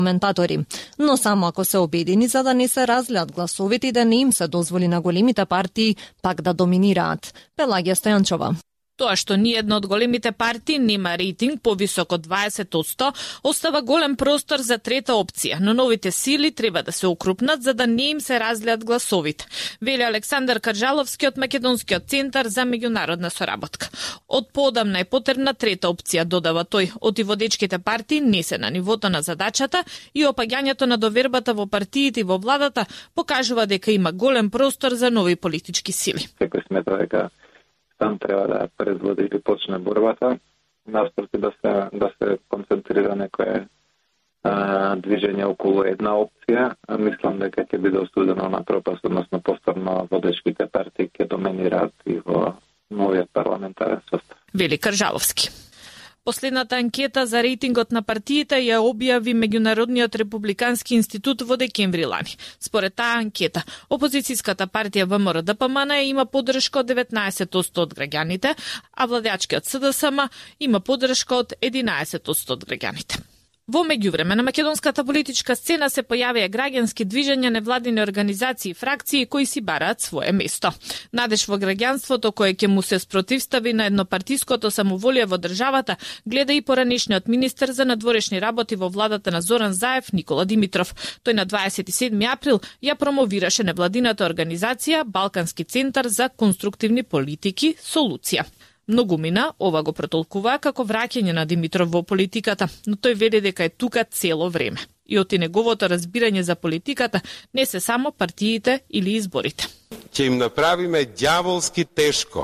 коментатори. Но само ако се обедини за да не се разлеат гласовите и да не им се дозволи на големите партии пак да доминираат. Пелагија Стојанчова. Тоа што ни една од големите партии нема рейтинг повисок од 20%, остава голем простор за трета опција, но новите сили треба да се укрупнат за да не им се разлеат гласовите, вели Александар Каржаловски од Македонскиот центар за меѓународна соработка. Од поодамна е потребна трета опција, додава тој. Отиводечките партии не се на нивото на задачата и опаѓањето на довербата во партиите и во владата покажува дека има голем простор за нови политички сили. Секој смета дека там треба да предводи или почне борбата, наспроти да се концентрира некое движење околу една опција. Мислам дека ќе биде осудено на пропаст, односно повторно водечките партии ќе доминираат и во новиот парламентарен состав. Вели Каржаловски. Последната анкета за рейтингот на партиите ја објави Меѓународниот републикански институт во декември лани. Според таа анкета, опозицијската партија ВМРО-ДПМН има поддршка од 19% од граѓаните, а владеачкиот СДСМ има поддршка од 11% од граѓаните. Во меѓувреме на македонската политичка сцена се појавија граѓански движења, невладини организации и фракции кои си бараат свое место. Надеж во граѓанството кое ќе му се спротивстави на еднопартиското самоволие во државата, гледа и поранешниот министер за надворешни работи во владата на Зоран Заев, Никола Димитров. Тој на 27 април ја промовираше невладината организација Балкански центар за конструктивни политики Солуција. Многумина ова го протолкуваа како враќање на Димитров во политиката, но тој вели дека е тука цело време. И оти неговото разбирање за политиката не се само партиите или изборите. Ќе им направиме ѓаволски тешко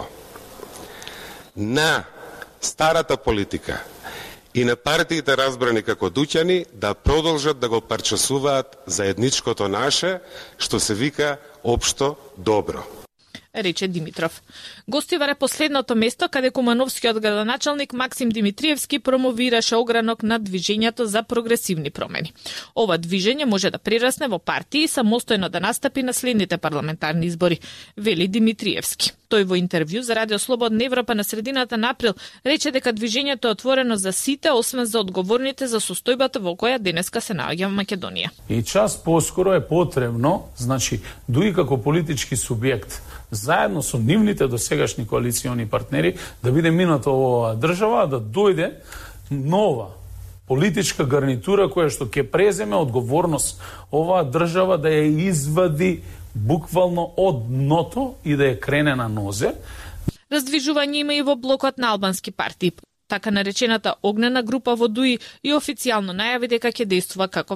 на старата политика и на партиите разбрани како дуќани да продолжат да го парчасуваат заедничкото наше, што се вика општо добро, рече Димитров. Гостивар е последното место каде кумановскиот градоначалник Максим Димитриевски промовираше огранок на движењето за прогресивни промени. Ова движење може да прирасне во партии и самостојно да настапи на следните парламентарни избори, вели Димитриевски. Тој во интервју за Радио Слободна Европа на средината на април рече дека движењето е отворено за сите, освен за одговорните за состојбата во која денеска се наоѓа Македонија. И час поскоро е потребно, значи, дуи како политички субјект, заедно со нивните досегашни коалициони партнери, да биде минато оваа држава, да дојде нова политичка гарнитура која што ќе преземе одговорност оваа држава да ја извади буквално од дното и да ја крене на нозе. Раздвижување има и во блокот на албански партии. Така наречената огнена група во ДУИ и официјално најави дека ќе действува како